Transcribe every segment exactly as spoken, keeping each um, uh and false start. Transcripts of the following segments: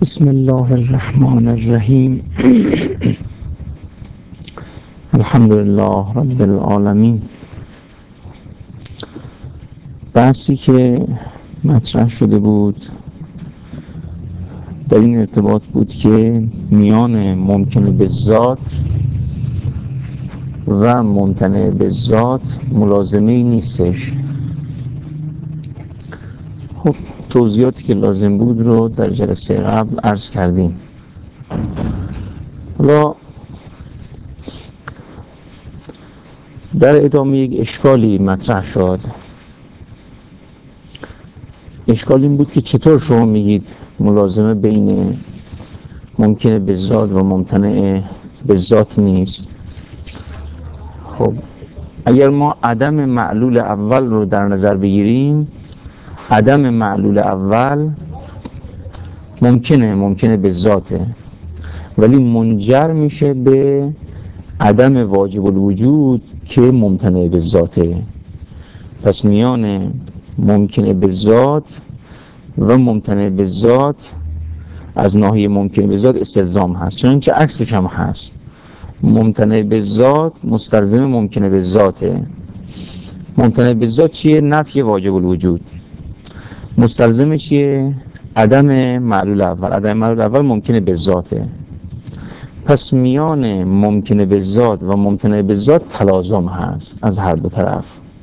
بسم الله الرحمن الرحیم. الحمد لله رب العالمین. بحثی که مطرح شده بود در این ارتباط بود که میان ممکنه به ذات و ممتنع به ذات ملازمه‌ای نیستش. خب توضیحاتی که لازم بود رو در جلسه قبل عرض کردیم. حالا در ادامه یک اشکالی مطرح شد. اشکال این بود که چطور شما میگید ملازمه بین ممکنه به ذات و ممتنع به ذات نیست؟ خب اگر ما عدم معلول اول رو در نظر بگیریم، عدم معلول اول ممکنه ممکنه به ذاته، ولی منجر میشه به عدم واجب الوجود که ممتنع به ذاته. پس میان ممکنه به ذات و ممتنع به ذات از ناحیه ممکنه به ذات استلزام هست، چنانچه عکسش هم هست. ممتنع به ذات مستلزم ممکنه به ذاته. ممتنع به ذات چیه؟ نفی واجب الوجود. مستلزم چیه؟ عدم معلول اول. عدم معلول اول ممکنه به ذاته. پس میان ممکنه به ذات و ممتنع به ذات تلازم هست از هر دو طرف.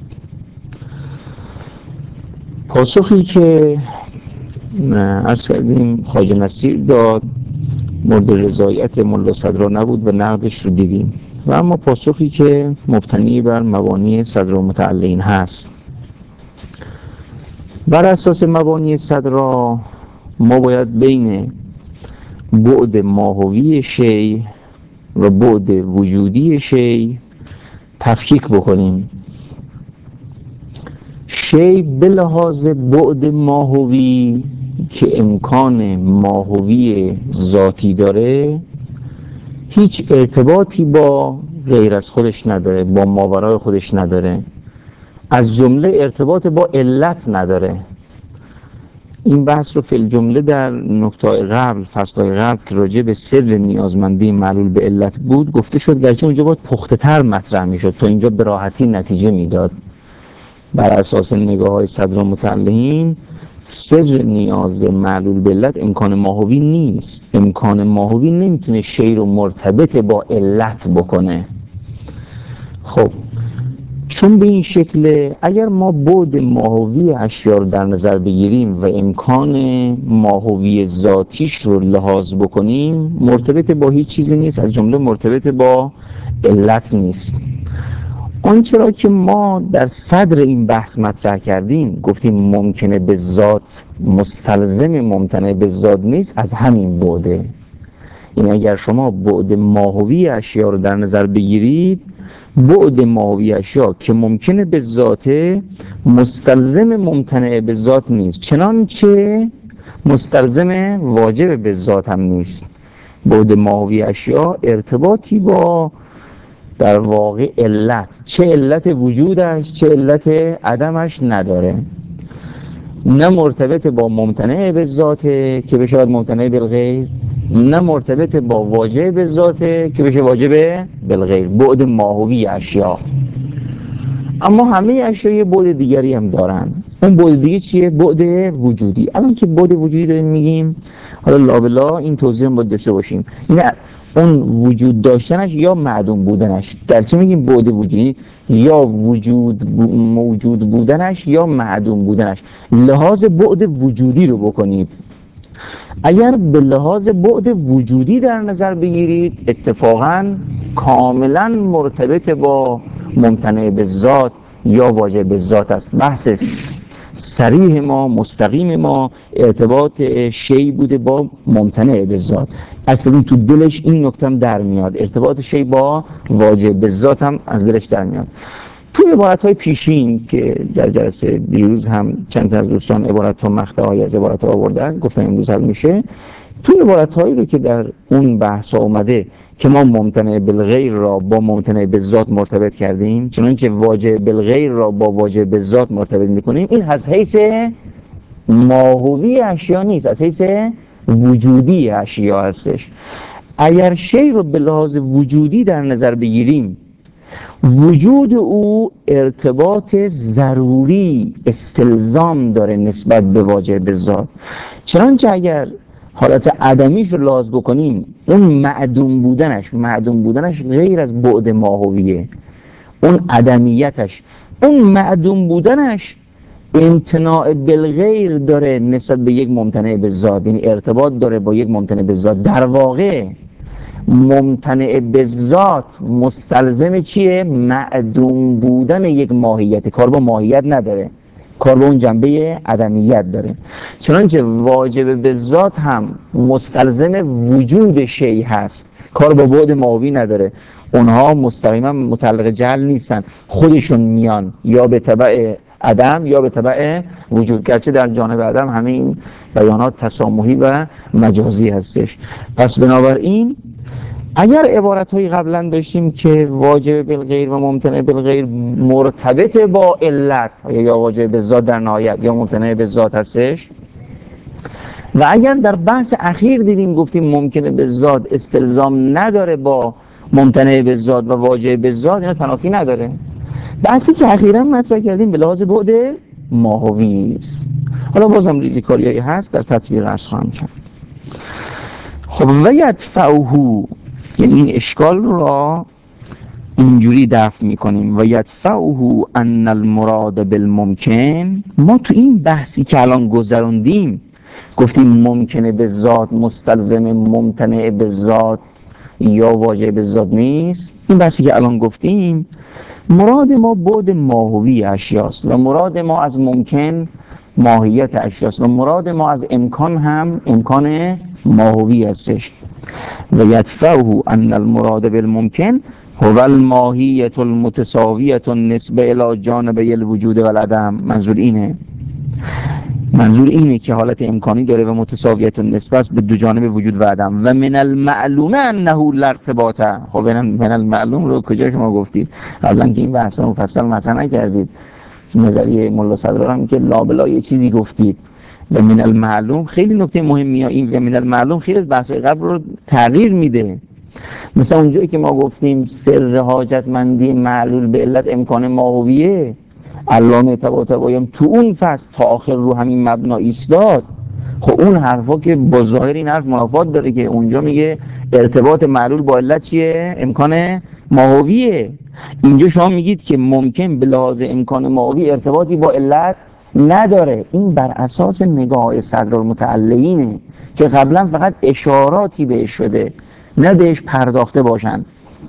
پاسخی که عرض کردیم خواجه نصیر داد مورد رضایت ملا صدرا نبود و نقدش رو دیدیم، و اما پاسخی که مبتنی بر مبانی صدرا متعلقین هست. بر اساس مبانی صدرا ما باید بین بعد ماهوی شی و بعد وجودی شی تفکیک بکنیم. شی به لحاظ بعد ماهوی که امکان ماهوی ذاتی داره هیچ ارتباطی با غیر از خودش نداره، با ماورای خودش نداره، از جمله ارتباط با علت نداره. این بحث رو فی الجمله در نکته قبل، فصلهای قبل که راجع به سر نیازمندی معلول به علت بود گفته شد، گرچه اونجا باید پخته تر مطرح میشد تا اینجا به راحتی نتیجه میداد. بر اساس نگاه های صدر متعلقین سر نیاز معلول به علت امکان ماهوی نیست. امکان ماهوی نمیتونه شی رو مرتبط با علت بکنه. خب چون به این شکل اگر ما بعد ماهوی اشیا رو در نظر بگیریم و امکان ماهوی ذاتیش رو لحاظ بکنیم، مرتبط با هیچ چیزی نیست، از جمله مرتبط با علت نیست. آنچه را که ما در صدر این بحث مطرح کردیم گفتیم ممکنه به ذات مستلزم ممتنع به ذات نیست، از همین بعده. این اگر شما بعد ماهوی اشیا رو در نظر بگیرید، بعد ماهوی اشیا که ممکنه به ذاته مستلزم ممتنع به ذات نیست، چنانچه مستلزم واجب به ذات هم نیست. بعد ماهوی اشیا ارتباطی با در واقع علت، چه علت وجودش چه علت عدمش نداره. نه مرتبط با ممتنع به ذاته که بشه ممتنع بالغیر، نه مرتبط با واجب به ذاته که بشه واجب بالغیر. بعد ماهوی اشیا. اما همه اشیا یه بعد دیگری هم دارن. اون بعد دیگه چیه؟ بعد وجودی. الان که بعد وجودی داریم میگیم، حالا لابلا این توضیح هم باید داشته باشیم. نه اون وجود داشتنش یا معدوم بودنش. گرچه میگیم بعد وجودی، یا وجود موجود بودنش یا معدوم بودنش. لحاظ بعد وجودی رو بکنید. اگر به لحاظ بعد وجودی در نظر بگیرید، اتفاقاً کاملاً مرتبط با ممتنع به ذات یا واجب به ذات است. بحث صریح ما، مستقیم ما، ارتباط شی بوده با ممتنع به ذات. اصلا تو دلش این نکته هم در میاد، ارتباط شی با واجب به ذات هم از دلش در میاد. تو عبارت‌های پیشین که در جلسه دیروز هم چند تا از دوستان عبارت‌ها مقطع‌های از عبارت‌ها آوردن، گفتن امروز حل میشه. تو عبارت‌هایی رو که در اون بحث اومده که ما ممتنع بالغیر را با ممتنع به ذات مرتبط کردیم، چنانچه واجب بالغیر را با واجب به ذات مرتبط می‌کنیم، این از حیث ماهوی اشیا نیست، از حیث وجودی اشیا هستش. اگر شی رو به لحاظ وجودی در نظر بگیریم، وجود او ارتباط ضروری استلزام داره نسبت به واجب ذات. چنانچه اگر حالت عدمیش رو لحاظ بکنیم، اون معدوم بودنش معدوم بودنش غیر از بعد ماهویه، اون عدمیتش، اون معدوم بودنش امتناع بالغیر داره نسبت به یک ممتنع به ذات، یعنی ارتباط داره با یک ممتنع به ذات. در واقع ممتنع به ذات مستلزم چیه؟ معدوم بودن یک ماهیت، کار با ماهیت نداره، کار با اون جنبه عدمیت داره. چنانچه واجب به ذات هم مستلزم وجود شی هست، کار با بعد ماهوی نداره. اونها مستقیما متعلق جهل نیستن، خودشون میان یا به تبع عدم یا به تبع وجود، گرچه در جانب عدم همه این بیانات تسامحی و مجازی هستش. پس بنابراین اگر عبارت های قبلا داشتیم که واجب بالغیر و ممتنع بالغیر مرتبط با علت یا واجب به ذات در نهایت یا ممتنع به ذات هستش، و اگر در بحث اخیر دیدیم گفتیم ممکنه به ذات استلزام نداره با ممتنع به ذات و واجب به ذات، اینا تنافی نداره. بحثی که اخیراً مطرح کردیم به لحاظ بعد ماهوی است. حالا بازم ریزیکاریایی هست، در تطبیق عرض خواهم کرد. خب و یدفعه، یعنی این اشکال را اینجوری دفع میکنیم. و یدفعه ان المراد بالممکن، ما تو این بحثی که الان گذروندیم گفتیم ممکنه به ذات مستلزم ممتنع به ذات یا واجب به ذات نیست. این بحثی که الان گفتیم مراد ما بعد ماهوی اشیاست و مراد ما از ممکن ماهیت اشیاست و مراد ما از امکان هم امکان ماهوی هستش. و یدفعه ان المراد بالممکن هو الماهیت المتساویت نسبه الی جانبی الوجود و العدم. منظور اینه منظور اینه که حالت امکانی داره و متساویت نسبت به دو جانب وجود و عدم. و من المعلوم انه لا ارتباط. خب من المعلوم رو کجا شما گفتید؟ قبلا که این بحث رو مفصل مطرح نکردید. نظریه ملا صدرا هم که لابلا یه چیزی گفتید. و من المعلوم خیلی نکته مهمیه. این و من المعلوم خیلی از بحث‌های قبل رو تغییر میده. مثلا اونجایی که ما گفتیم سر حاجتمندی معلول به علت امکان ماهویه، علامه طباطبایی تو اون فصل تا آخر رو همین مبنا ایستاد. خب اون حرفا که با ظاهر این حرف منافات داره که اونجا میگه ارتباط معلول با علت چیه؟ امکان ماهویه. اینجا شما میگید که ممکن به لحاظ امکان ماهوی ارتباطی با علت نداره. این بر اساس نگاه صدرالمتعلقینه که قبلا فقط اشاراتی بهش شده، نه بهش پرداخته باشن.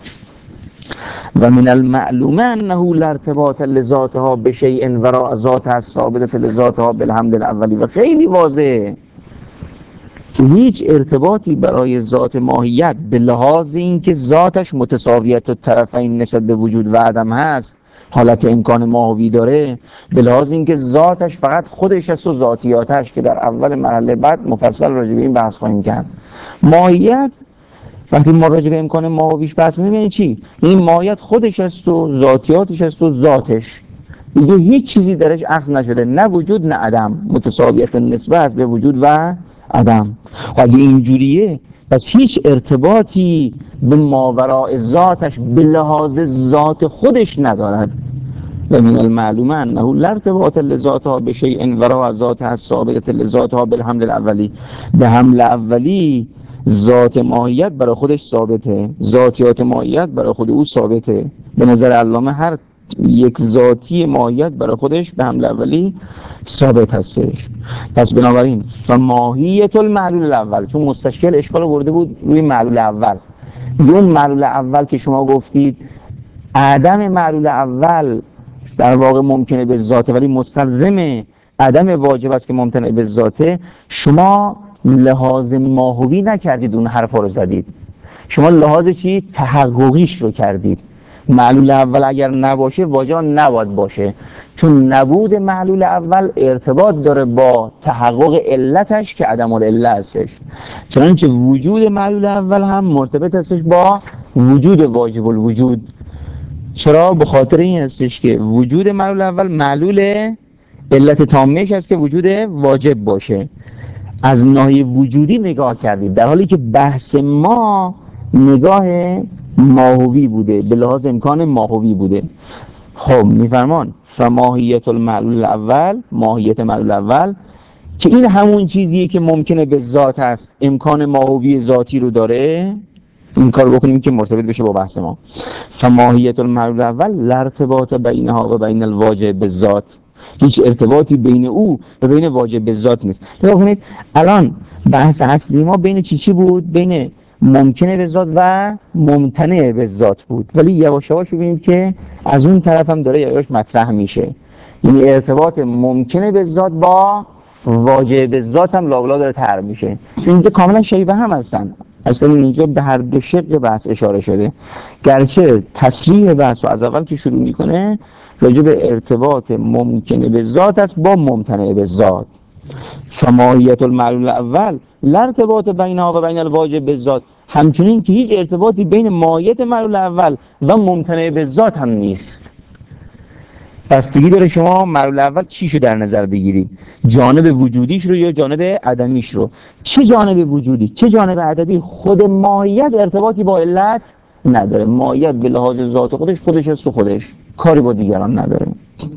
و من المعلوم انه لا ارتباط لذاتها بشیء وراء ذاتها الثابته لذاتها بالحمد الاولی. و خیلی واضحه که هیچ ارتباطی برای ذات ماهیت به لحاظ اینکه ذاتش متساویت الطرفین نسبت به وجود و عدم هست، حالت امکان ماهوی داره، به لحاظ اینکه ذاتش فقط خودش است و ذاتیاتش که در اول مرحله بعد مفصل راجع به این بحث خواهیم کرد. ماهیت وقتی ما راجع به امکان ماهویش بحث می‌کنیم یعنی چی؟ این ماهیت خودش است و ذاتیاتش است و ذاتش، دیگه هیچ چیزی درش عکس نشده، نه وجود نه عدم، متساویت نسبت به وجود و عدم. و اگه اینجوریه پس هیچ ارتباطی به ماوراء ذاتش به لحاظ ذات خودش ندارد. و من المعلوم انه لا ارتباط لذاتها بشیء وراء ذاتها الثابته لذاتها بالحمل الاولی. به حمل اولی ذات ماهیت برای خودش ثابته، ذاتیات ماهیت برای خود او ثابته. به نظر علامه هر یک ذاتی ماهیت برای خودش به حمل اولی ثابت هستش. پس بنابراین فماهیت المعلول الاول، چون مستشکل اشکال برده بود روی معلول اول، اون معلول اول که شما گفتید عدم معلول اول در واقع ممکنه به ذاته ولی مستلزم عدم واجب است که ممکنه به ذاته، شما لحاظ ماهوی نکردید، اون حرفا رو زدید. شما لحاظ چی؟ تحققیش رو کردید. معلول اول اگر نباشه واجب نباید باشه، چون نبود معلول اول ارتباط داره با تحقق علتش که عدم العله هستش. چنانچه وجود معلول اول هم مرتبط هستش با وجود واجب الوجود. چرا؟ به خاطر این هستش که وجود معلول اول معلول علت تامهش هست که وجود واجب باشه. از ناحیه وجودی نگاه کردید، در حالی که بحث ما نگاه ماهوی بوده، به لحاظ امکان ماهوی بوده. خب میفرمان فماهیت المعلول الاول، ماهیت معلول اول که این همون چیزیه که ممکنه به ذات هست، امکان ماهوی ذاتی رو داره، این کار بکنیم که مرتبط بشه با بحث ما. فماهیت المعلول اول لا ارتباط بینها و بین الواجب بالذات، هیچ ارتباطی بین او و بین واجب بالذات نیست. نگاه کنید الان بحث اصلی ما بین چی چی بود؟ بین ممکنه به ذات و ممتنع به ذات بود، ولی یواش یواش ببینید که از اون طرف هم داره یواش مطرح میشه، یعنی ارتباط ممکنه به ذات با واجب به ذات هم لابلا داره طرح میشه، چون اینجا کاملا شبیه هم هستن. اصلا اینجا به هر دو شق بحث اشاره شده، گرچه تصریح بحث رو از اول که شروع میکنه راجع به ارتباط ممکنه به ذات است با ممتنع به ذات. فماهیت المعلول اول لا ارتباط بینها و بین الواجب به ذات، همچنین که هیچ ارتباطی بین ماهیت معلول اول و ممتنع به ذات هم نیست. بستگی داره شما معلول اول چیشو در نظر بگیرید، جانب وجودیش رو یا جانب عدمیش رو. چه جانب وجودی چه جانب عدمی؟ خود ماهیت ارتباطی با علت نداره، ماهیت به لحاظ ذات خودش خودش است و خودش کاری با دیگران نداره.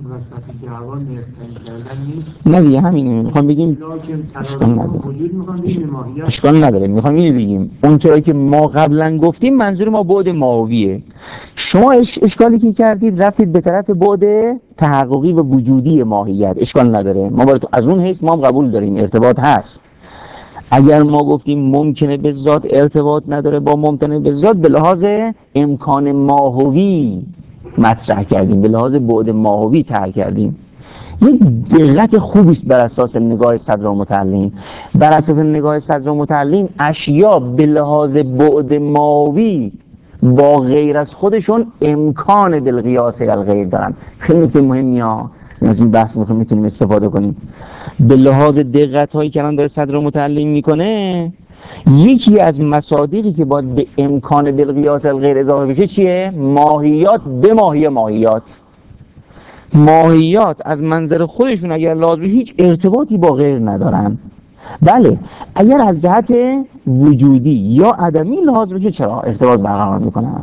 نه دیگه همینه میخوام بگیم، اشکال نداره اشکال نداره میخوام اینو بگیم اون چرا که ما قبلا گفتیم منظور ما بعد ماهویه. شما اش... اشکالی که کردید رفتید به طرف بعد تحققی و وجودی ماهیت، اشکال نداره، ما باید از اون حیث ما هم قبول داریم ارتباط هست. اگر ما گفتیم ممکنه به ذات ارتباط نداره با ممتنع به ذات، به لحاظ امکان ماهوی مطرح کردیم، به لحاظ بعد ماهوی طرح کردیم. یک دقت خوبی است بر اساس نگاه صدرالمتعلین. بر اساس نگاه صدرالمتعلین اشیا به لحاظ بعد ماهوی با غیر از خودشون امکان بالقیاس الغیر دارن. خیلی نکته مهمی ها، از این بحث میخوام میتونیم استفاده کنیم. به لحاظ دقت هایی که الان داره صدرالمتعلین میکنه، یکی از مصادیقی که باید به امکان بالقیاس الغیر اضافه بشه چیه؟ ماهیات به ماهی ماهیات. ماهیات از منظر خودشون اگر لازم هیچ ارتباطی با غیر ندارن. بله اگر از جهت وجودی یا عدمی لحاظ بشه چرا ارتباط برقرار میکنن.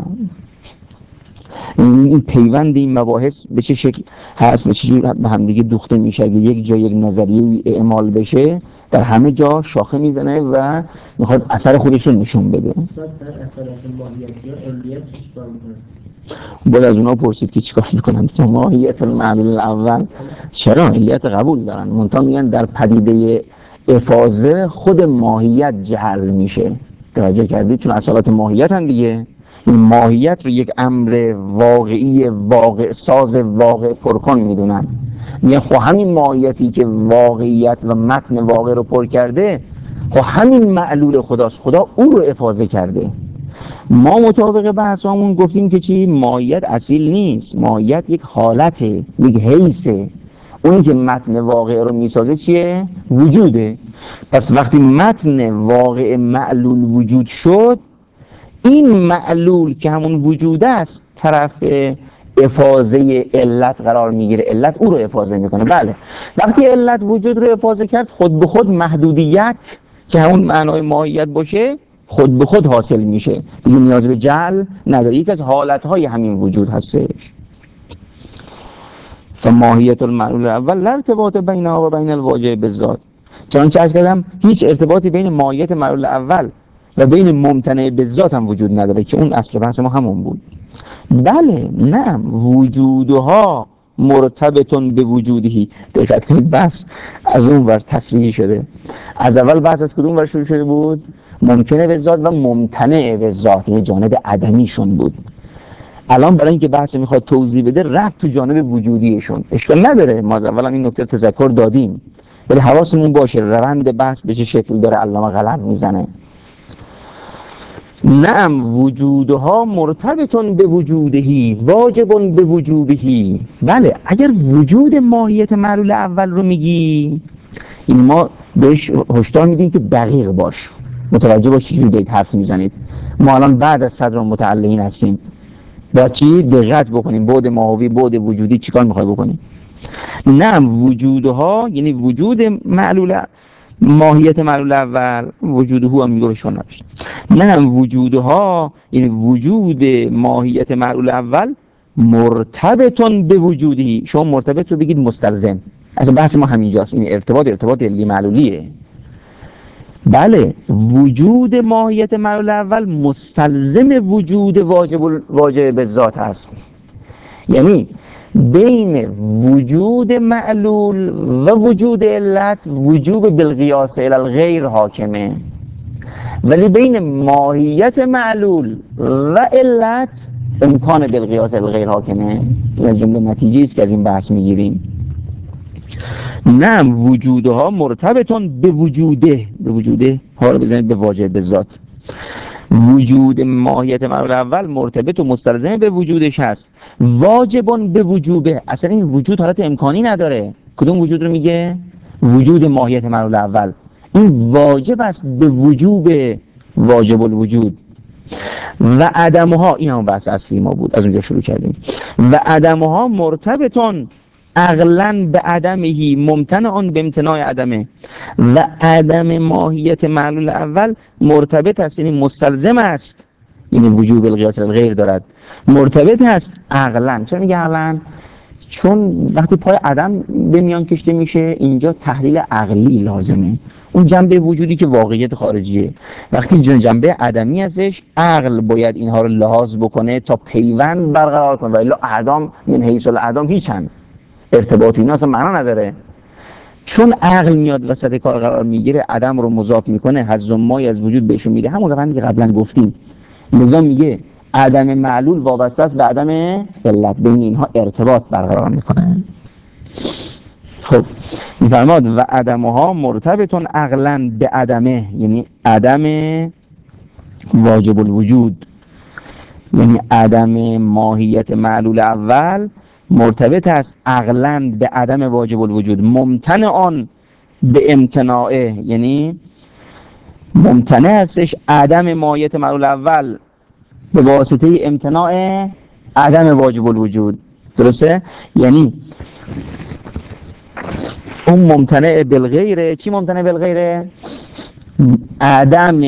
این پیوند این مباحث به چه شکل هست، به چه جور به هم دیگه دوخته میشه. اگه یک جا یک نظریه اعمال بشه در همه جا شاخه میزنه و میخواد اثر خودش رو نشون بده. باید از اونا پرسید که چیکار میکنن تو ماهیت المعلول اول. چرا علیت قبول دارن، منتها میگن در پدیده افاضه خود ماهیت جهل میشه. توجه کردید؟ چون اصالات ماهیت هم دیگه، این ماهیت رو یک امر واقعی واقع ساز واقع پرکن میدونن. میگن خب همین ماهیتی که واقعیت و متن واقع رو پر کرده، خب همین معلول خداست، خدا اون رو افاضه کرده. ما مطابق بحثمون گفتیم که چی؟ ماهیت اصیل نیست، ماهیت یک حالته، یک حیثه. اونی که متن واقع رو میسازه چیه؟ وجوده. پس وقتی متن واقع معلول وجود شد، این معلول که همون وجود است طرف افاضه علت قرار میگیره، علت او رو افاضه میکنه. بله وقتی علت وجود رو افاضه کرد، خود به خود محدودیت که همون معنای ماهیت باشه خود به خود حاصل میشه، دیگه نیاز به جعل نداره، یک از حالتهای همین وجود هستش. فماهیت المعلول اول لا ارتباط بینها و بین الواجب بالذات، چنانچه عرض کردم هیچ ارتباطی بین ماهیت معلول اول و بین ممتنع به ذات هم وجود نداره که اون اصل بحث ما همون بود. بله نه، وجودها مرتبطون به وجودهی. دقت کنید بس از اون ور تصریحی شده. از اول بحث از کدوم ور شروع شده بود؟ ممکنه به ذات و ممتنع به ذات، یه جانب عدمیشون بود. الان برای اینکه بحث میخواد توضیح بده رفت تو جانب وجودیشون. اشکال نداره، ما از اول هم این نکته تذکر دادیم، ولی حواسمون باشه روند بحث به چه شکل داره علامه غلط میزنه. نعم وجودها مرتبطون به وجودهی واجبون به وجوبهی. بله اگر وجود ماهیت معلول اول رو میگی، این ما بهش هشدار میدیم که دقیق باش، متوجه باش چجوری دارید حرف میزنید. ما الان بعد از صدرالمتعلین هستیم، با چی دقت بکنیم، بعد ماهوی بعد وجودی چیکار میخوای بکنیم. نعم وجودها یعنی وجود معلول ماهیت معلول اول وجوده هم میگه شما نبشت، نه وجودها، یعنی وجود ماهیت معلول اول مرتبطون به وجودی، شما مرتبط رو بگید مستلزم، اصلا بحث ما همینجاست، این ارتباط ارتباط علی معلولیه. بله وجود ماهیت معلول اول مستلزم وجود واجب واجب به ذات است، یعنی بین وجود معلول و وجود علت وجوب بالقیاس الی الغیر حاکمه، ولی بین ماهیت معلول و علت امکان بالقیاس الی الغیر حاکمه. این جمله نتیجه است که از این بحث میگیریم. نه وجودها مرتبطون به وجوده، به وجوده ها رو بزنید به واجب به ذات، وجود ماهیت معلول اول مرتبط و مستلزم به وجودش هست، واجبون به وجوبه، اصلا این وجود حالت امکانی نداره. کدوم وجود رو میگه؟ وجود ماهیت معلول اول، این واجب است به وجوب واجب الوجود. و عدمها، این هم بحث اصلی ما بود، از اونجا شروع کردیم. و عدمها مرتبطون عقلاً به عدمهی ممتنعون به امتناع عدمه، و عدم ماهیت معلول اول مرتبط است، یعنی مستلزم است، یعنی وجوب القیاس الغیر دارد، مرتبط است عقلاً. چرا میگه عقلاً؟ چون وقتی پای عدم به میان کشته میشه اینجا تحلیل عقلی لازمه، اون جنبه وجودی که واقعیت خارجیه. وقتی جنبه عدمی ازش عقل باید اینها رو لحاظ بکنه تا پیوند برقرار کنه، ولی اعدام من حیث الاعدام هیچن، ارتباطی اینا اصلا معنا نداره. چون عقل میاد وسط کار قرار میگیره، عدم رو مضاف میکنه، حظ و مای از وجود بهشون میده، همون روندی که قبلا گفتیم. لذا میگه عدم معلول وابسته است به عدم علت، بین اینها ارتباط برقرار میکنه. خب میفرماد و عدمها مرتبطون عقلاً به عدمه، یعنی عدم واجب الوجود، یعنی عدم ماهیت معلول اول مرتبط است عقلاً به عدم واجب الوجود، ممتنع آن به امتناعه، یعنی ممتنع هستش عدم ماهیت معلول اول به واسطه امتناع عدم واجب الوجود. درسته؟ یعنی اون ممتنع بالغیره. چی ممتنع بالغیره؟ عدم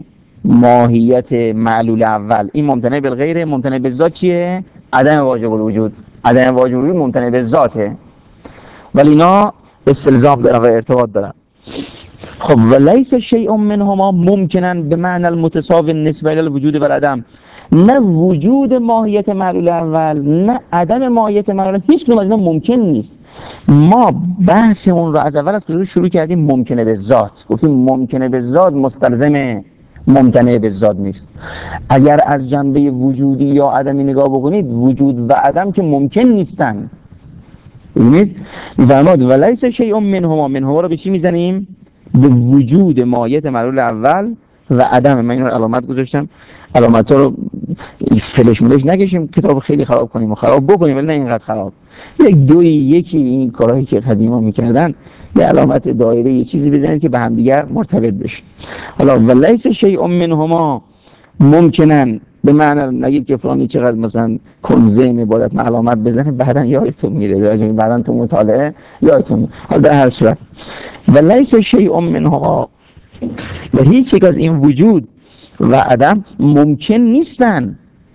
ماهیت معلول اول، این ممتنع بالغیره. ممتنع بالذات چیه؟ عدم واجب الوجود. عدم واجب الوجود ممتنع بالذاته، ولی اینا استلزام دارن و ارتباط دارن. خب ولیس شیء منهما ممکنا به معنی المتساوی نسبه الی الوجود و العدم، نه وجود ماهیت معلول اول نه عدم ماهیت معلول، هیچ کدوم از اینا ممکن نیست. ما بحث اون رو از اول از کجا شروع کردیم؟ ممکنه به ذات. گفتیم ممکنه به ذات مستلزم ممتنع به ذات نیست. اگر از جنبه وجودی یا عدمی نگاه بکنید، وجود و عدم که ممکن نیستن. ببینید میفرماد ولیس شیء منهما، منهما رو به چی میزنیم؟ به وجود ماهیت معلول اول و عدم. من این رو علامت گذاشتم، علامت ها رو فلش ملش نکشیم کتاب خیلی خراب کنیم و خراب بکنیم، ولی نه اینقدر خراب. یک دوی یکی این کارهایی که قدیما میکردن، یه علامت دایره یه چیزی بزنید که به هم دیگر مرتبط بشه. حالا ولیس شیء منهما ممکنن به معنی نگید که فلانی چقدر مثلا کنزه عبادت من علامت بزنه بعدن یادتون میره، بعدن تو مطالعه یادتون. حالا در هر صورت ولیس شیء منهما، و هیچ یک از این وجود و عدم ممکن نیستن،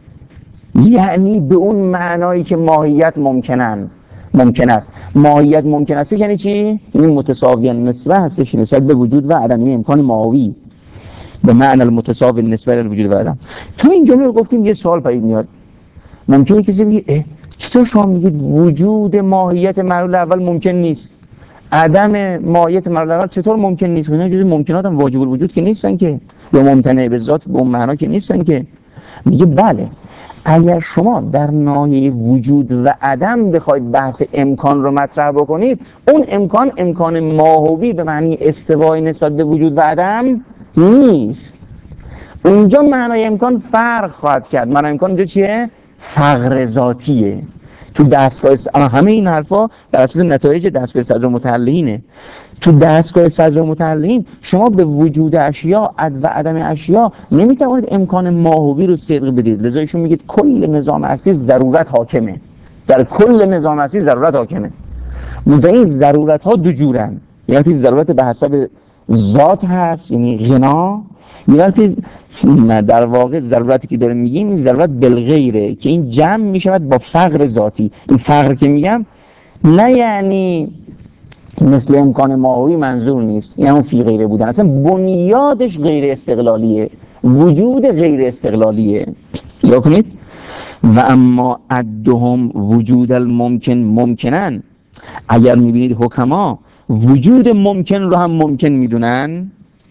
یعنی به اون معنایی که ماهیت ممکنن ممکن است. ماهیت ممکن است یعنی چی؟ این متساوی نسبه هستش نسبت به وجود و عدم، این امکان ماهوی به معنی المتساوی نسبت به وجود و عدم. تو این جمله رو گفتیم یه سوال پدید میاد. ممکنه کسی بگه چطور شما میگید وجود ماهیت معلول اول ممکن نیست، عدم ماهیت معلول اول چطور ممکن نیست؟ اینا جزء ممکنات هم واجب الوجود که نیستن که، یا ممتنع به ذات به اون معنا که نیستن که. میگه بله، اگر شما در ناحیه وجود و عدم بخواید بحث امکان رو مطرح بکنید، اون امکان امکان ماهوی به معنی استوای نسبت به وجود و عدم نیست. اونجا معنای امکان فرق خواهد کرد. معنای امکان اونجا چیه؟ فقر ذاتیه. تو دستگاه س... همه این حرفا در اساس نتایج دستگاه صدر متعلقینه. تو دستگاه صدر متعلقین شما به وجود اشیا و عدم اشیا نمیتوانید امکان ماهوی رو صدق بدید. لذا ایشون میگید کل نظام هستی ضرورت حاکمه، در کل نظام هستی ضرورت حاکمه. منتها این ضرورت ها دو جورن، یعنی ضرورت به حسب ذات هست یعنی غنا، یه وقتی در واقع ضرورتی که داریم میگیم این ضرورت بالغیره که این جمع میشود با فقر ذاتی. این فقر که میگم نه یعنی مثل امکان ماهوی منظور نیست، یعنی اون فی غیره بودن، اصلا بنیادش غیر استقلالیه، وجود غیر استقلالیه. یا کنید و اما عدهم وجود الممکن ممکنن، اگر میبینید حکما وجود ممکن رو هم ممکن میدونن،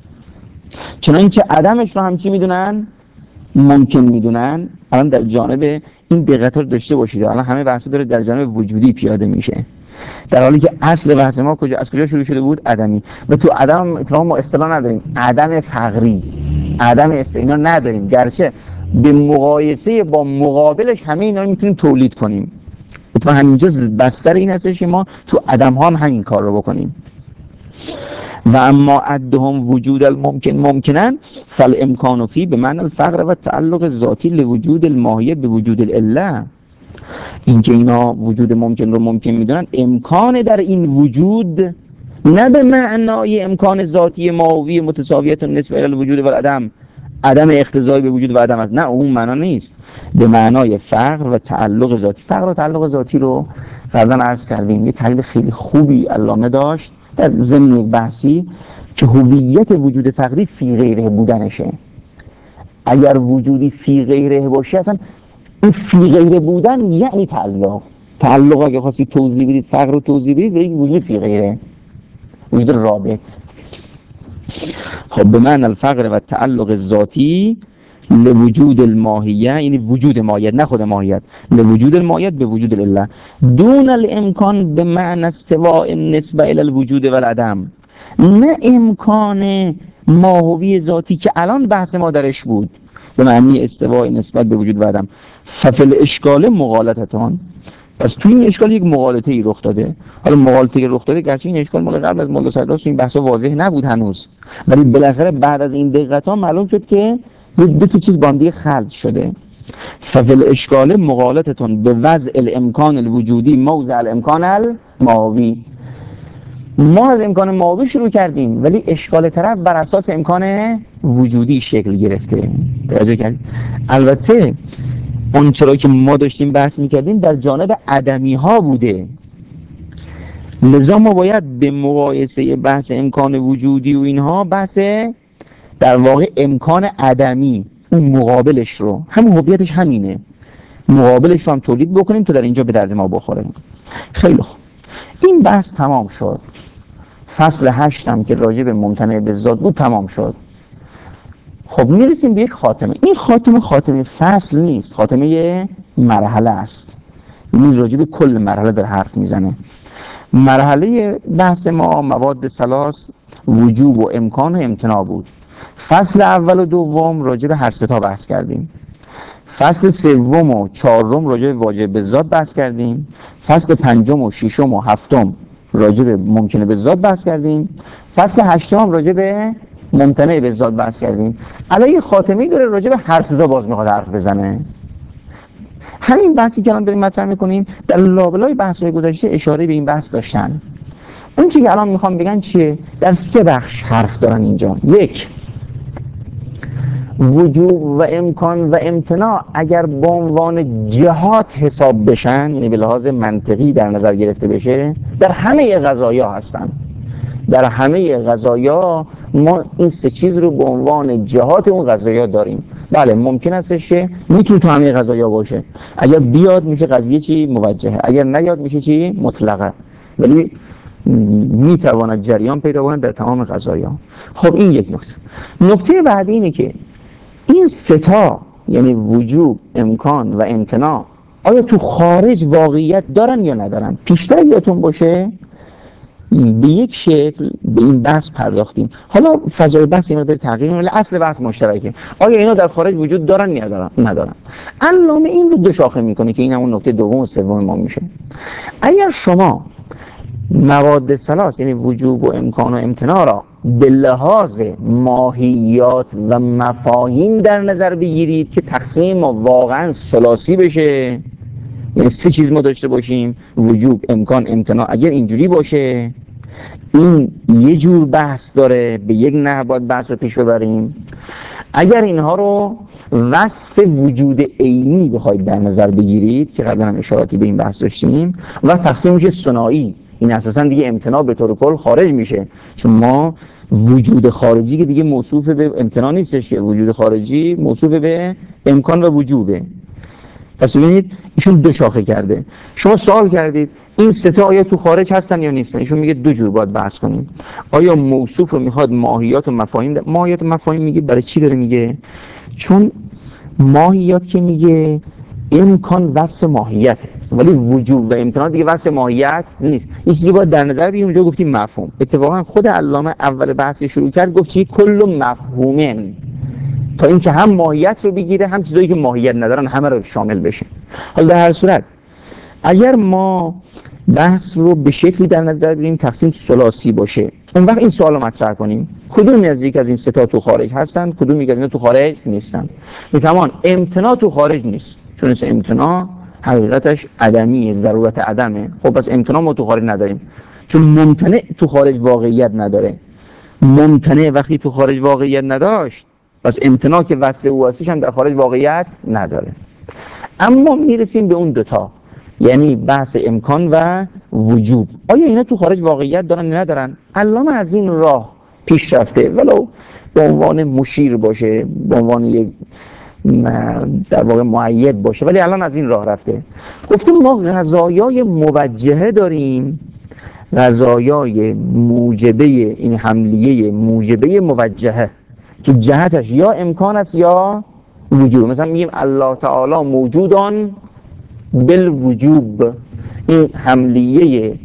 چنانچه عدمش رو هم چی میدونن؟ ممکن میدونن. الان در جانب این دقت رو داشته باشید، الان همه بحث داره در جانب وجودی پیاده میشه، در حالی که اصل بحث ما کجا از کجا شروع شده بود؟ عدمی. و تو عدم اتفاقا ما اصطلاح نداریم، عدم فقری، عدم است اینا نداریم، گرچه به مقایسه با مقابلش همه اینا رو میتونیم تولید کنیم. اتفاقا همینجا بستر این هستش که ما تو عدم ها هم همین کار رو بکنیم. و اما عدهم وجود الممکن ممکنن فالامکان فی به معنی الفقر و تعلق ذاتی لوجود الماهیه به وجود العله. اینکه اینا وجود ممکن رو ممکن میدونن، امکان در این وجود نه به معنای امکان ذاتی ماهوی متساویت نسبت الی الوجود و العدم، عدم اقتضایی به وجود و عدم است، نه اون معنا نیست، به معنای فقر و تعلق ذاتی. فقر و تعلق ذاتی رو قبلا عرض کردیم، یه تحلیل خیلی خوبی علامه داشت در ضمن یک بحثی که هویت وجود فقری فی غیره بودنشه. اگر وجودی فی غیره باشه، اصلا این فی غیره بودن یعنی تعلق. تعلق اگه خواستی توضیح بدید، فقر رو توضیح بدید، بگید وجود فی غیره، وجود رابط. خب به معنی الفقر و تعلق ذاتی لوجود الماهیه، یعنی وجود ماهیت نه خود ماهیت، لوجود الماهیت به وجود العله دون الامکان به معنی استواء نسبه الی الوجود و العدم، نه امکان ماهوی ذاتی که الان بحث ما درش بود به معنی استواء نسبت به وجود و عدم. ففل اشکال مغالطتان، پس تو این اشکال یک مغالطه ای رخ داده. حالا مغالطه ای رخ داده، گرچه این اشکال مال قبل از مولا صدراست، این بحثا واضح نبود هنوز، ولی بالاخره بعد از این دقت ها معلوم شد که دو تا چیز با هم دیگه خلط شده. ففل اشکال مغالطتان به وضع الامکان الوجودی موضع الامکان الماهوی. ما از امکان ماهوی شروع کردیم، ولی اشکال طرف بر اساس امکان وجودی شکل گرفته. توجه کردید؟ البته اون چرا که ما داشتیم بحث میکردیم در جانب عدمی ها بوده، لذا ما باید به مقایسه بحث امکان وجودی و اینها بحث در واقع امکان عدمی اون مقابلش رو، همون هویتش همینه، مقابلش رو هم تولید بکنیم تا در اینجا به درد ما بخوره. خیلی خوب، این بحث تمام شد. فصل هشتم که راجع به ممتنع بالذات بود تمام شد. خب میرسیم به یک خاتمه. این خاتمه خاتمه فصل نیست، خاتمه مرحله است. این راجع به کل مرحله در حرف میزنه. مرحله بحث ما مواد ثلاث، وجوب و امکان و امتناع بود. فصل اول و دوم راجع به هر سه تا بحث کردیم. فصل سوم و چهارم راجع به واجب بالذات بحث کردیم. فصل پنجم و ششم و هفتم راجع به ممکنه بالذات بحث کردیم. فصل هشتم راجع به ممتنع بالذات بحث کردیم. الان یه خاتمه‌ای داره راجع به هر سه تا باز میخواد حرف بزنه. همین بحثی که الان داریم مطرح میکنیم در لابلای بحث‌های گذشته اشاره به این بحث داشتن. اون چیزی که الان میخوام بگن چیه؟ در سه بخش حرف دارن اینجا. یک، وجوب و امکان و امتناع اگر به عنوان جهات حساب بشن، یعنی به لحاظ منطقی در نظر گرفته بشه، در همه قضایا هستن. در همه قضایا ما این سه چیز رو به عنوان جهات اون قضایا داریم. بله ممکن استش که میتونه تو همه قضایا باشه، اگر بیاد میشه قضیه چی؟ موجهه، اگر نیاد میشه چی؟ مطلقه، ولی میتواند جریان پیدا کنه در تمام قضایا. خب این یک نکته. نکته بعدی اینه که این سه تا یعنی وجوب، امکان و امتناع آیا تو خارج واقعیت دارن یا ندارن؟ پیشتر یادتون باشه به یک شکل به این بحث پرداختیم. حالا فضای بحث این مقدار تغییر می‌کنه، ولی اصل بحث مشترکه. آیا اینا در خارج وجود دارن یا ندارن؟ ندارن. علامه این رو دو شاخه میکنه که این همون نکته دوم و سوم ما میشه. اگر شما مواد ثلاث یعنی وجوب و امکان و امتناع را به لحاظ ماهیات و مفاهیم در نظر بگیرید که تقسیم واقعا ثلاثی بشه، یعنی سه چیز ما داشته باشیم، وجوب، امکان، امتناع، اگر اینجوری باشه این یه جور بحث داره، به یک نحو باید بحث رو پیش ببریم. اگر اینها رو وصف وجود عینی بخواید در نظر بگیرید که قبلا هم اشاراتی به این بحث داشتیم، و تقسیم میشه ثنایی، این اساسا دیگه امتناع به طور کل خارج میشه، چون ما وجود خارجی که دیگه موصوف به امتناع نیستش، که وجود خارجی موصوف به امکان و وجوبه. پس ببینید ایشون دو شاخه کرده. شما سوال کردید این سه تا آیا تو خارج هستن یا نیستن؟ ایشون میگه دو جور باید بحث کنیم. آیا موصوف رو میخواد ماهیات و مفاهیم ده؟ ماهیات و مفاهیم میگه برای چی داره میگه؟ چون ماهیات که میگه امکان وصف ماهیته، ولی وجود و امتناع دیگه وصف ماهیت نیست. این چیزی باید در نظر بگیریم. اونجا گفتیم مفهوم. اتفاقا خود علامه اول بحث که شروع کرد گفت چی؟ کل مفهومن، تا اینکه هم ماهیت رو بگیره هم چیزایی که ماهیت ندارن همه رو شامل بشه. حالا در هر صورت اگر ما بحث رو به شکلی در نظر بگیریم تقسیم ثلاثی باشه، اون وقت این سوال رو مطرح کنیم کدومی از یک از این سه تا تو خارج هستن، کدوم یک از اینا تو خارج نیستن. میتوان امتناع تو خارج نیست، چون این امتناع حقیقتش عدمی، ضرورت عدمه. خب پس امتناع ما تو خارج نداریم، چون ممتنع تو خارج واقعیت نداره. ممتنع وقتی تو خارج واقعیت نداشت، پس امتناع که وصف او هستش هم در خارج واقعیت نداره. اما میرسیم به اون دوتا، یعنی بحث امکان و وجوب. آیا اینا تو خارج واقعیت دارن یا ندارن؟ علامه از این راه پیش رفته، ولو به عنوان مشیر باشه، به عنوان یک در واقع مؤید باشه، ولی الان از این راه رفته. گفته ما قضایای موجهه داریم، قضایای موجبه، این حملیه موجبه موجهه که جهتش یا امکان است یا وجود. مثلا میگیم الله تعالی موجودان بالوجوب، این حملیه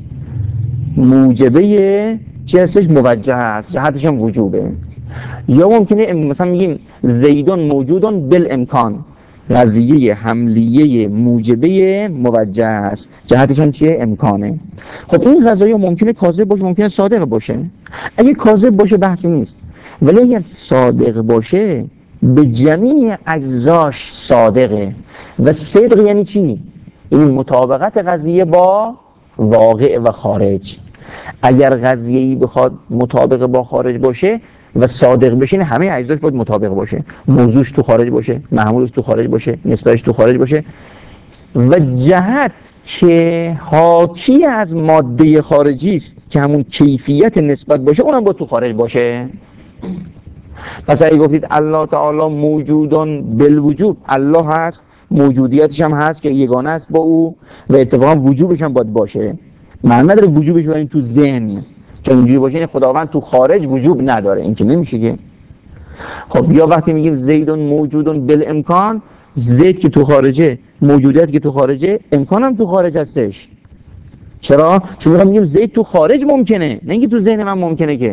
موجبه چه هستش؟ موجه است، جهتش هم وجوبه. یا ممکنه مثلا میگیم زیدان موجودان بالامکان، قضیه حملیه موجبه موجه است، جهتش هم چیه؟ امکانه. خب این قضایه ممکنه کاذب باشه، ممکنه صادق باشه. اگه کاذب باشه بحثی نیست، ولی اگر صادق باشه به جمیع اجزاش صادقه. و صدق یعنی چی؟ این مطابقت قضیه با واقع و خارج. اگر قضیه‌ای بخواد مطابق با خارج باشه و صادق بشه، این همه اجزاش باید مطابق باشه. موضوعش تو خارج باشه، محمولش تو خارج باشه، نسبتش تو خارج باشه، و جهت که حاکی از ماده خارجی است که همون کیفیت نسبت باشه، اونم باید تو خارج باشه. پس اگه گفتید الله تعالی موجودان بالوجود، الله هست، موجودیتش هم هست که یگانه است با او، و اتفاقا وجوبش هم باید باشه. معنی نداره وجوبش بریم تو ذهن، چون اینجوری باشه این خداوند تو خارج وجوب نداره، این که نمیشه که. خب یا وقتی میگیم زیدون موجودون بالامکان، زید که تو خارجه، موجودیت که تو خارجه، امکان هم تو خارج هستش. چرا؟ چون میگیم زید تو خارج ممکنه، نه اینکه تو ذهن من ممکنه. که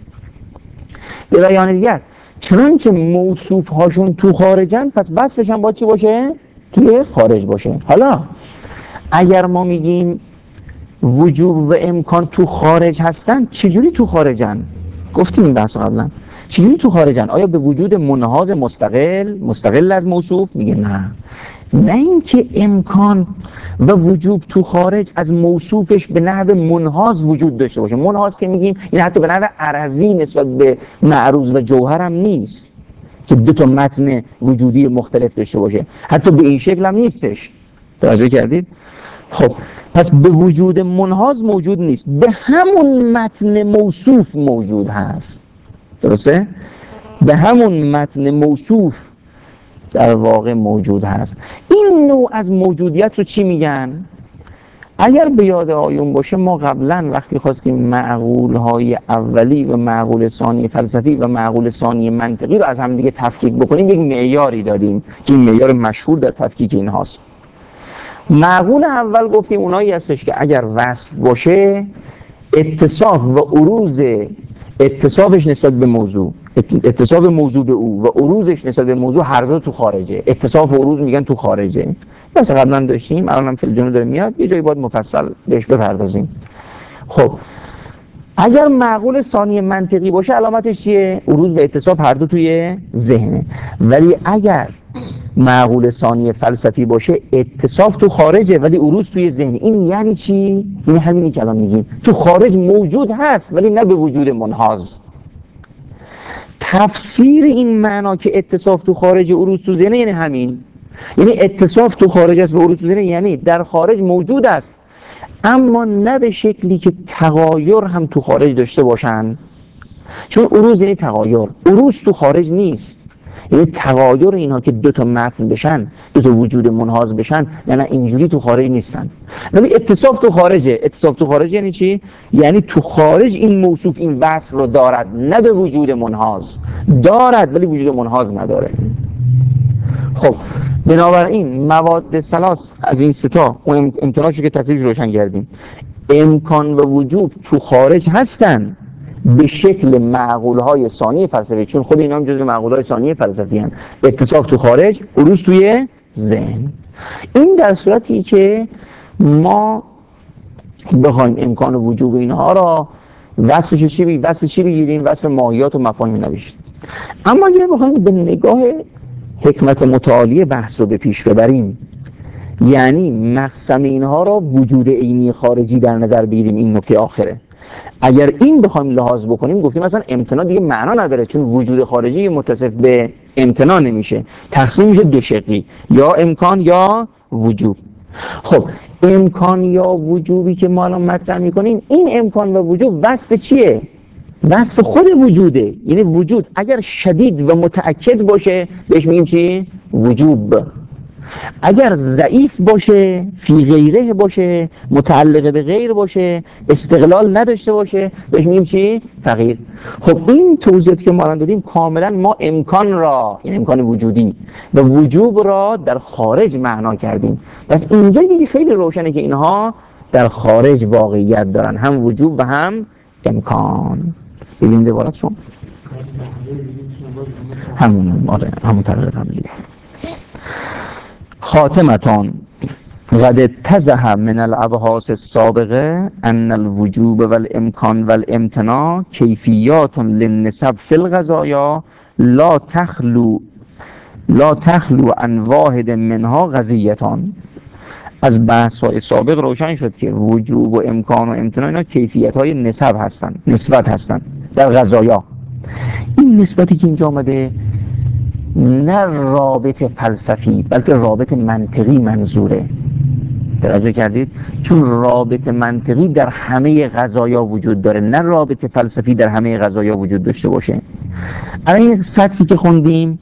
به بیان دیگر چنانچه موصوف هاشون تو خارجن، پس وصفش هم باید چی باشه؟ توی خارج باشه. حالا اگر ما میگیم وجوب و امکان تو خارج هستن، چجوری تو خارجن؟ گفتیم این بحث قبلا. چجوری تو خارجن؟ آیا به وجود منحاز مستقل مستقل از موصوف؟ میگه نه. نه اینکه امکان و وجوب تو خارج از موصوفش به نحو منحاز وجود داشته باشه. منحاز که میگیم این حتی به نحو عرضی نسبت به معروض و جوهر هم نیست که دو تا متن وجودی مختلف داشته باشه، حتی به این شکل هم نیستش. توجه کردید؟ خب پس به وجود منحاز موجود نیست، به همون متن موصوف موجود هست. درسته؟ به همون متن موصوف در واقع موجود هست. این نوع از موجودیت رو چی میگن؟ اگر به یاد آیون باشه، ما قبلا وقتی خواستیم معقول‌های اولی و معقول ثانی فلسفی و معقول ثانی منطقی رو از هم دیگه تفکیک بکنیم، یک معیاری دادیم که این معیار مشهور در تفکیک این هاست. معقول اول گفتیم اونایی هستش که اگر وصف باشه، اتصاف و عروض اتصافش نسبت به موضوع، اتصاف موضوع به او و عروضش نسبت به موضوع هر دو تو خارجه. اتصاف و عروض میگن تو خارجه. بس قبلا داشتیم، الان هم فی الجمله داره میاد، یه جایی باید مفصل بهش بپردازیم. خب اگر معقول ثانی منطقی باشه، علامتش چیه؟ عروض و اتصاف هر دو توی ذهنه. ولی اگر معقول ثانی فلسفی باشه اتصاف تو خارجه ولی عروض توی ذهن. این یعنی چی؟ این همینی که الان میگیم تو خارج موجود هست ولی نه به وجود منحاز. تفسیر این معنا که اتصاف تو خارج عروض تو ذهن یعنی همین، یعنی اتصاف تو خارج است به عروض تو ذهن، یعنی در خارج موجود است اما نه به شکلی که تغایر هم تو خارج داشته باشن، چون عروض یعنی تغایر، عروض تو خارج نیست، یعنی تغایر اینها که دو تا متن بشن، دو تا وجود منحاز بشن، نه نه اینجوری تو خارج نیستن. ولی اتصاف تو خارجه. اتصاف تو خارج یعنی چی؟ یعنی تو خارج این موصوف این وصف رو دارد، نه به وجود منحاز دارد ولی وجود منحاز نداره. خب بنابراین مواد ثلاث از این ستا اون امتناشو که تکلیفش روشن کردیم، امکان و وجود تو خارج هستن به شکل معقولهای ثانی فلسفی، چون خود اینا هم جزو معقولهای ثانی فلسفی هستن. اتصاف تو خارج، عروض توی ذهن. این در صورتی که ما بخوایم امکان و وجود اینها را وصفش چی بگیریم؟ وصف چی بگیریم؟ وصف ماهیات و مفاهیم نوشت. اما اگر بخوایم به نگاه حکمت متعالی بحث رو به پیش ببریم، یعنی مقسم اینها را وجود عینی خارجی در نظر بگیریم، این نکته آخره. اگر این بخوایم لحاظ بکنیم گفتیم مثلا امتناع دیگه معنا نداره، چون وجود خارجی متصف به امتناع نمیشه، تقسیم میشه دو شکلی، یا امکان یا وجود. خب امکان یا وجودی که ما الان مطرح میکنیم، این امکان و وجود وصف چیه؟ وصف خود وجوده. یعنی وجود اگر شدید و متأکد باشه بهش میگیم چی؟ وجوب. اگر ضعیف باشه، فی غیره باشه، متعلق به غیر باشه، استقلال نداشته باشه، بهش میگیم چی؟ فقیر. خب این توضیحاتی که ما الان دادیم کاملا ما امکان را، یعنی امکان وجودی و وجوب را در خارج معنا کردیم. پس اینجا دیگه خیلی روشنه که اینها در خارج واقعیت دارن، هم وجوب و هم امکان. ببینید عبارتشون همون آره همون طریق هم دیگه. خاتمتان قد اتضح من الابحاث السابقه ان الوجوب والامکان والامتناع کیفیات للنسب فی القضایا لا تخلو لا تخلو عن واحد منها قضیتان. از بحث‌های سابق روشن شد که وجوب و امکان و امتناع اینا کیفیت‌های نسب هستند، نسبت هستند در قضایا. این نسبتی که اینجا آمده نه رابط فلسفی بلکه رابط منطقی منظوره. توجه کردید؟ چون رابط منطقی در همه قضایا وجود داره، نه رابط فلسفی در همه قضایا وجود داشته باشه. الان این سطحی که خوندیم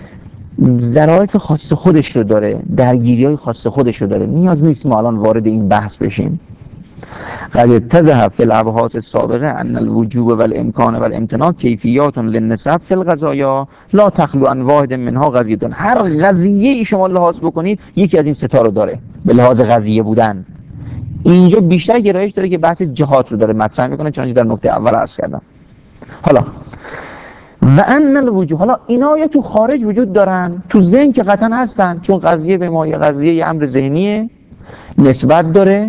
ظرافت خاص خودش رو داره، درگیری‌های خاص خودش رو داره، نیاز نیست ما الان وارد این بحث بشیم. قد اتضح فی الابحاث السابقه ان الوجوب والامکان والامتناع کیفیات للنسب فی القضایا لا تخلو عن واحد منها قضیه. هر قضیه ای شما لحاظ بکنید یکی از این ستا رو داره به لحاظ قضیه بودن. اینجا بیشتر گرایش داره که بحث جهات رو داره مطرح میکنه، چنانچه در نکته اول عرض کردم. حالا و ان الوجوب، حالا اینا یا تو خارج وجود دارن، تو ذهن که قطعا هستن، چون قضیه به ما یه قضیه یه امر ذهنیه، نسبت داره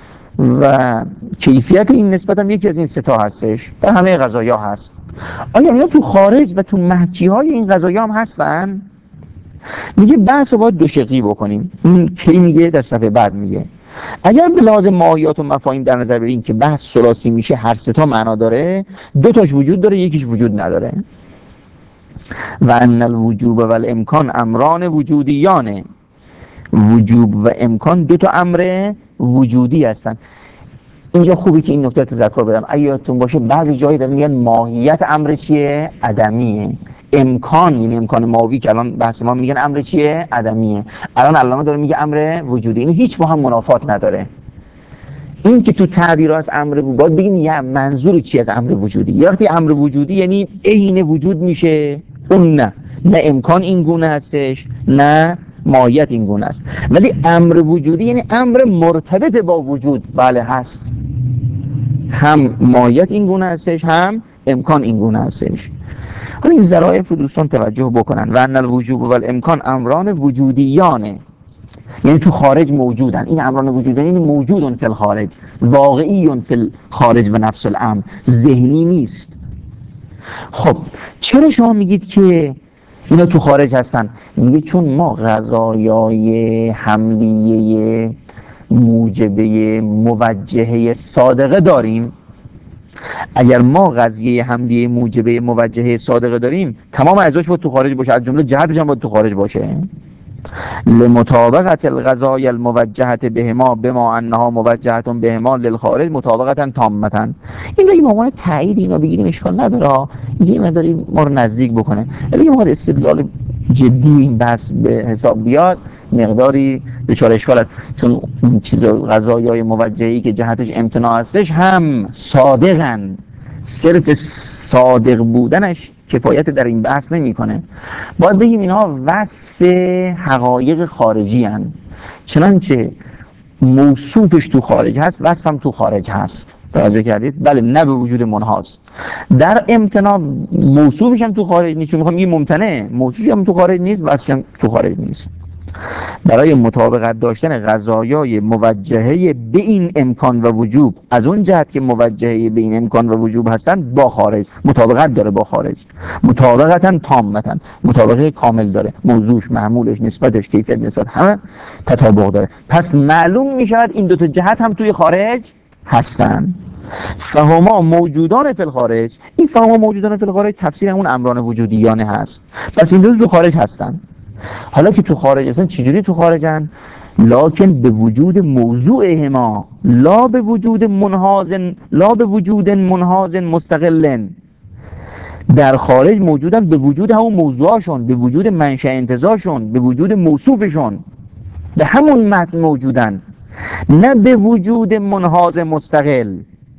و کیفیت این نسبت هم یکی از این ستا هستش، در همه قضایا هست. آیا اینا تو خارج و تو محکی های این قضایا هم هستن؟ میگه بحث رو باید دو شقی بکنیم. این کی میگه؟ در صفحه بعد میگه اگر به لحاظ ماهیات و مفاهیم در نظر بگیریم که بحث ثلاثی میشه، هر سه تا معنا داره، دو تاش وجود داره یکیش وجود نداره. و ان الوجوب والامکان امران وجودیانه، وجوب و امکان دو تا امر وجودی هستن. اینجا خوبه که این نکته تذکر بدم، اگه یادتون باشه بعضی جایی دارن میگن ماهیت امر چیه؟ عدمیه. امکان، یعنی امکان ماوی که الان بحث ما میگن امر چیه؟ عدمیه. الان علامه داره میگه امر وجودی. این هیچ با هم منافات نداره. این که تو تعبیر از امر باید بگیم یه منظور چی از امر وجودی. یا وقتی امر وجودی یعنی عین وجود میشه، اون نه نه امکان این گونه هستش نه ماهیت این گونه است. ولی امر وجودی یعنی امر مرتبط با وجود، بله هست، هم ماهیت این گونه هستش هم امکان این گونه هستش. حالا این ظرایف رو دوستان توجه بکنن. و ان الوجوب والامکان امران وجودیانه، یعنی تو خارج موجودن. این امران وجودیان یعنی موجودن فی الخارج، واقعیون فی الخارج و نفس الامر، ذهنی نیست. خب چرا شما میگید که اینا تو خارج هستن. میگه چون ما قضایای حملیه موجبه موجهه صادقه داریم، اگر ما قضیه حملیه موجبه موجهه صادقه داریم تمام اجزاش باید تو خارج باشه، از جمله جهتش هم باید تو خارج باشه. لمطابقت القضايا الموجهه بهما بما انها موجهه بهما للخارج مطابقتا تامتا. این رو به عنوان تایید اینا بگیریم اشکال نداره، یه مقداری ما رو نزدیک بکنه. ولی ما استدلال جدی این بحث به حساب بیاد مقداری دچار اشکال است، چون این چیزا قضایای موجهی که جهتش امتناع هستش هم صادقن، صرف صادق بودنش کفایت در این بحث نمیکنه. باید بگیم اینها وصف حقایق خارجی هن، چنانچه موصوفش تو خارج هست وصفم تو خارج هست. توجه کردید؟ بله، نه به وجود منحاز. در امتناع موصوفش هم تو خارج نیست، چون میخوام یه ممتنع موصوفش هم تو خارج نیست، وصفش هم تو خارج نیست. برای مطابقت داشتن قضایای موجهه به این امکان و وجوب از اون جهت که موجهه به این امکان و وجوب هستن با خارج مطابقت داره، با خارج مطابقتا تامتا، مطابقت کامل داره، موضوعش، معمولش، نسبتش، کیفیت نسبت همه تطابق داره. پس معلوم میشود این دو تا جهت هم توی خارج هستن. فهما موجودان فی الخارج، این فهما موجودان فی الخارج تفسیر همون امران وجودیانه هست. پس این دو تو خارج هستن. حالا که تو خارج هستن چجوری تو خارجن؟ لکن به وجود موضوعهما لا به وجود منحاز لا به وجود منحاز مستقلن. در خارج موجودن به وجود همون موضوعشون، به وجود منشأ انتزاعشون، به وجود موصوفشون، به همون متن موجودن، نه به وجود منحاز مستقل.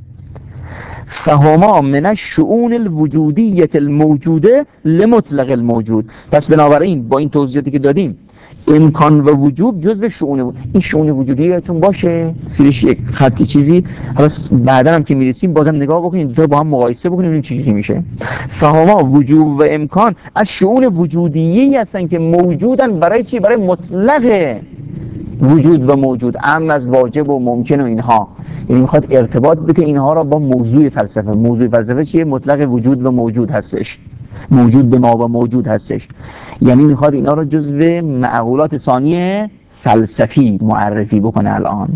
فهما من الشؤون الوجودیت الموجوده لمطلق الموجود. پس بنابراین با این توضیحاتی که دادیم امکان و وجوب جزء شؤون بود. این شؤون وجودیتون باشه سیرش یک خطی چیزی، حالا بعدا هم که میرسیم بازم نگاه بکنید دو تا با هم مقایسه بکنید این چیزی میشه. فهما وجوب و امکان از شؤون وجودیه‌ای هستن که موجودن برای چی؟ برای مطلق وجود و موجود، امن از واجب و ممکن و اینها. یعنی میخواد ارتباط بده اینها را با موضوع فلسفه. موضوع فلسفه چیه؟ مطلق وجود و موجود هستش، موجود به ما و موجود هستش. یعنی میخواد اینا را جزو معقولات ثانیه فلسفی معرفی بکنه الان.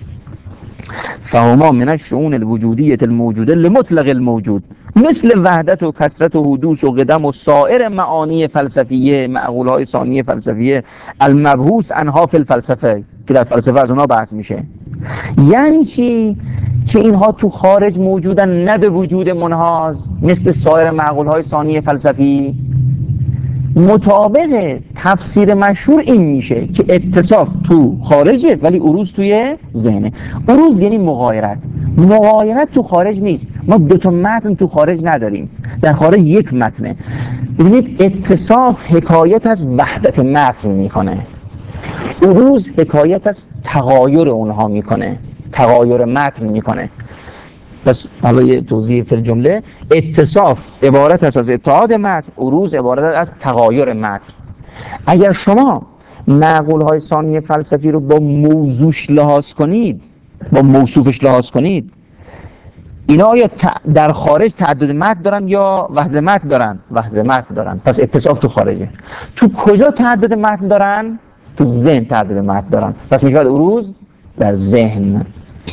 فهما من الشؤون الوجودیت الموجوده لمطلق الموجود مثل وحدت و کثرت و حدوث و قدم و سایر معانی فلسفیه، معقولهای ثانیه فلسفیه المبحوث عنها فی الفلسفه که در فلسفه از اونها بحث میشه. یعنی چی؟ که اینها تو خارج موجودن نه به وجود منحاز مثل سایر معقولهای ثانیه فلسفی. مطابق تفسیر مشهور این میشه که اتصاف تو خارجه ولی عروض توی ذهنه. عروض یعنی مغایرت. مغایرت تو خارج نیست. ما دو تا متن تو خارج نداریم، در خارج یک متنه. ببینید اتصاف حکایت از وحدت متن میکنه، عروض حکایت از تغایر اونها میکنه، تغایر متن میکنه. پس حالا یه توضیح فی الجمله، اتصاف عبارت است از اتحاد متن، عروض عبارت از تغایر متن. اگر شما معقولهای ثانیه فلسفی رو با موضوعش لحاظ کنید، با موصوفش لحاظ کنید، اینا آیا در خارج تعدد متن دارن یا وحدت متن دارن؟ وحدت متن دارن. پس اتصاف تو خارجه. تو کجا تعدد متن دارن؟ تو ذهن تعدد متن دارن. پس میشه عروض در ذهن.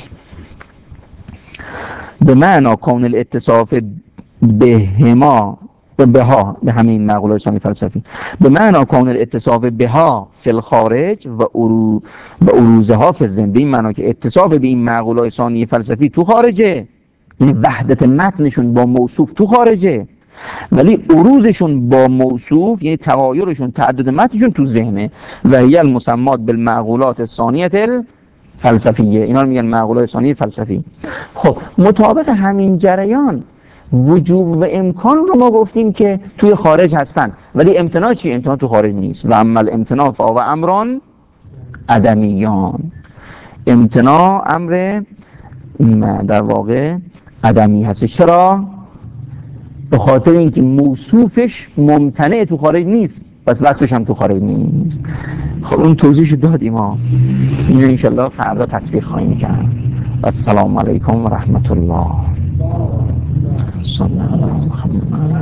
به معنا کون الاتصاف بهما و بها، به همین معقولات ثانی فلسفی، به معنا کون الاتصاف بها فی الخارج و عروض و عروضها فی الذهن. به این معنا که اتصاف به این معقولات ثانی فلسفی تو خارجه، یعنی وحدت متنشون با موصوف تو خارجه، ولی عروضشون با موصوف یعنی تغایرشون تعدد متنشون تو ذهنه. و هی المسمات بالمعقولات الثانیه فلسفیه. اینا رو میگن معقولات ثانیه فلسفی. خب مطابق همین جریان وجوب و امکان رو ما گفتیم که توی خارج هستن، ولی امتناع چی؟ امتناع تو خارج نیست. و اما الامتناع فهو امران عدمیان. امتناع امر در واقع عدمی هست. چرا؟ به خاطر اینکه موصوفش ممتنع تو خارج نیست، پس وصفش هم تو خارج نیست. خب اون توضیحش دادیم ها، اینو انشالله فردا تطبیق خواهیم کرد. السلام علیکم و رحمت الله. صلی الله علیه و محمد.